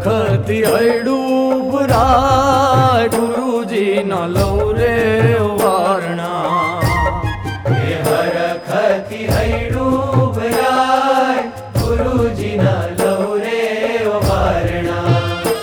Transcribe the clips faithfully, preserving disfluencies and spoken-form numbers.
હરખથી હૈડું ભરાય ગુરુજી ના લવ રે વારણા હે હરખથી હૈડું ભરાય ગુરુજી ના લવ રે વારણા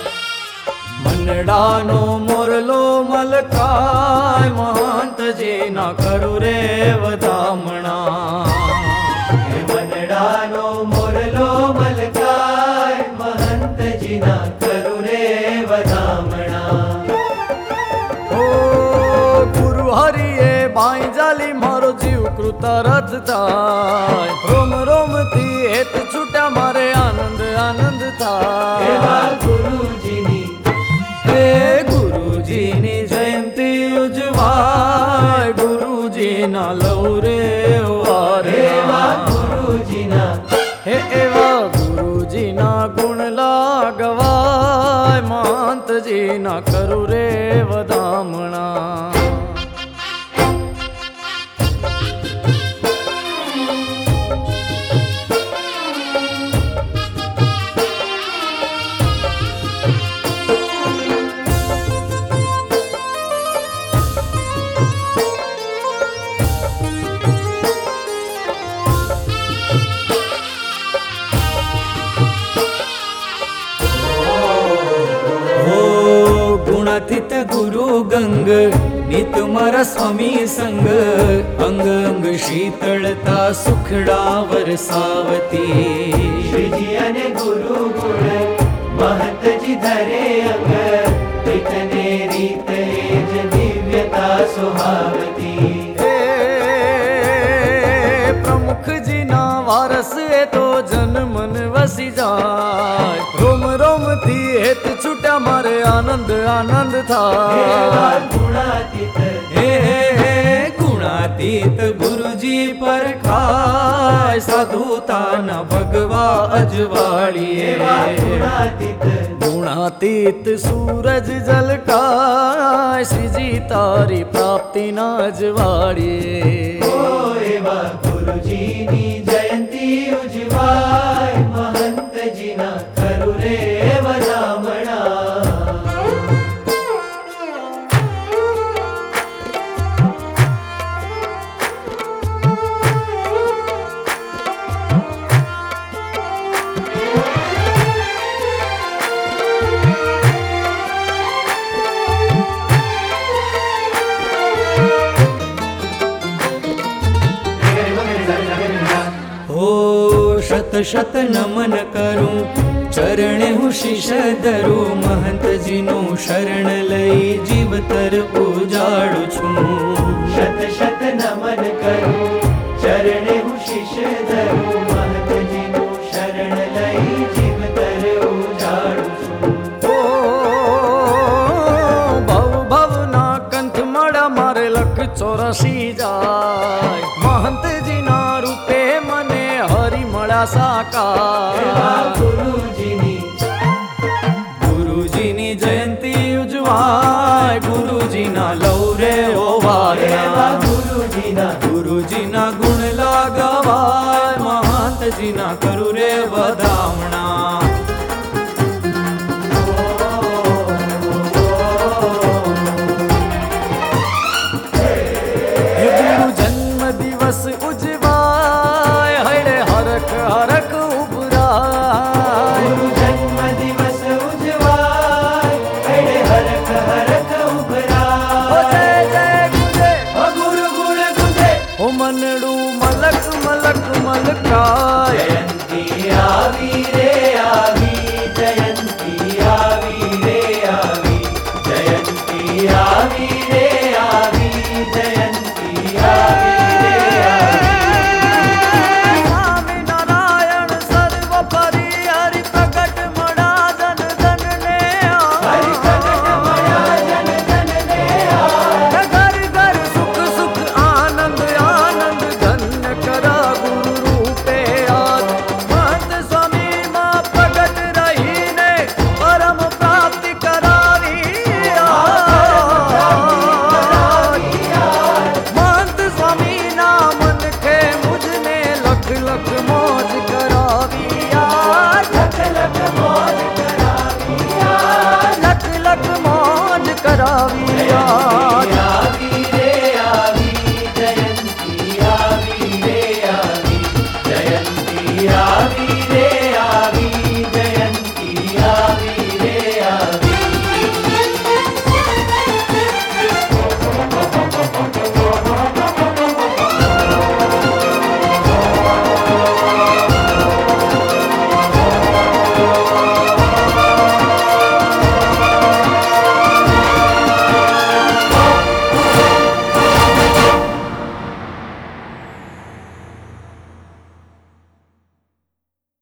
મનડાનો મોરલો મલકાય મહંતજી ના કરું રે વધામણા હે મનડાનો મોરલો મલકાય મહંતજી ના કરું રે વધામણા ઓ ગુરુ હરિએ બાઈ જાલી મારો જીવ કૃતારથ થાય રોમ રોમ થી હેત છૂટા મારે આનંદ આનંદ થાય એવા ગુરુજીની હે ગુરુજીની જયંતિ ઉજવાય ગુરુજી ના લવ રે એવા વારણા ગુરુજીના હે એવા ગુરુજી ના ગુણ લાગવાય મહંતજી ના કરું રે વધામણા ગુણાતીત ગુરુ ગંગ નિત મારા સ્વામી સંગ અંગ અંગ શીતળતા સુખડા વરસાવતી શ્રીજી અને ગુરુ ગુણ મહંતજી ધરે અંગ રીતને રીત એ જ દિવ્યતા સુહાવતી હે પ્રમુખજી ના વારસ એ તો જન મન વસી જાય રોમ રોમ થી હેત છૂટા મારે આનંદ આનંદ એવા થાય ગુણાતીત હે ગુણાતીત ગુરુજી પરખાય સાધુતાના ભગવા એવા અજવાળીએ ગુણાતીત ગુણાતીત સૂરજ જલકાય શ્રીજી તારી પ્રાપ્તિના અજવાળીએ ઓ એવા ગુરુજીની જયંતિ ઉજવાય મહંતજીના કરું રે વધામણા હો શત શત નમન કરું ચરણે હું શીશ ધરું મહંતજીનું શરણ લઈ જીવતર ઉજાડું છું શત શત નમન કરું ચરણે હું શીશ ધરું મહંતજીનું શરણ લઈ જીવતર ઉજાડું છું ઓ ભવ ભવના કંઠ મળ્યા મારે લખ ચોરાસી જા